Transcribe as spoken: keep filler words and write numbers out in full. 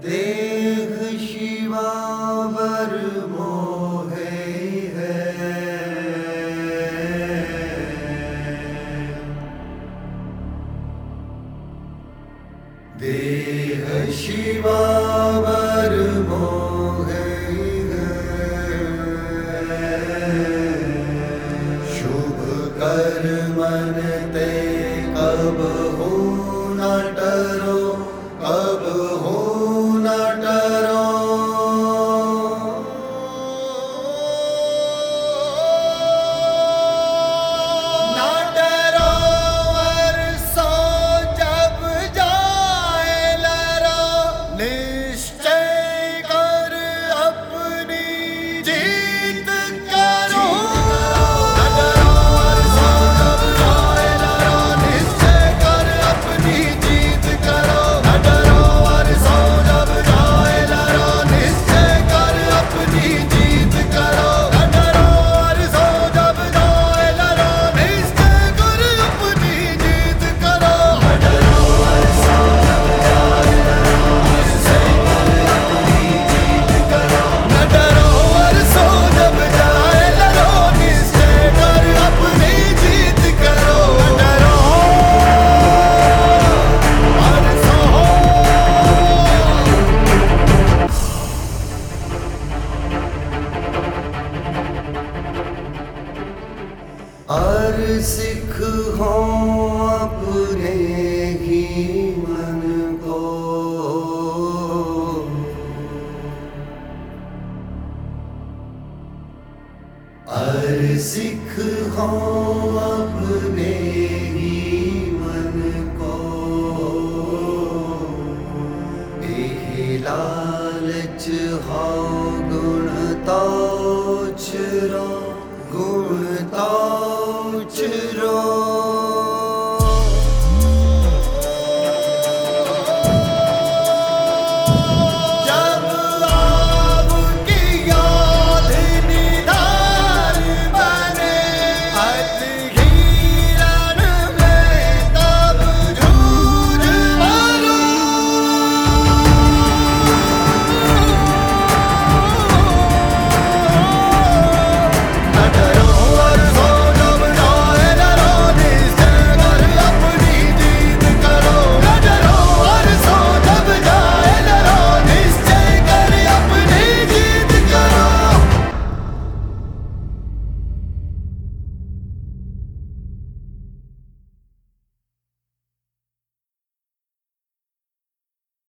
देह शिवावर मोहे है, देह शिवावर मोहे है। शुभ कर्मन ते कब हो न डरो, कब हो न डरो। न डरो और सो जब जाए लरो, निश्चय कर अपनी जीत करो। न डरो और सो जब जाए लरो, निश्चय कर अपनी जीत करो। न डरो और सो जब जाए लरो, निश्चय कर अपनी जीत करो। न डरो और सो जब जाए लरो, निश्चय कर अपनी जीत करो। न डरो और सो जब जाए लरो, निश्चय कर अपनी जीत करो। न डरो और सो जब जाए लरो, निश्चय कर अपनी जीत करो। न डरो और सो। और सिख हो अपने ही मन को, और सिख हो अपने ही मन को। एह लालच हो गुण तो चुरो, गुण तो चुरो।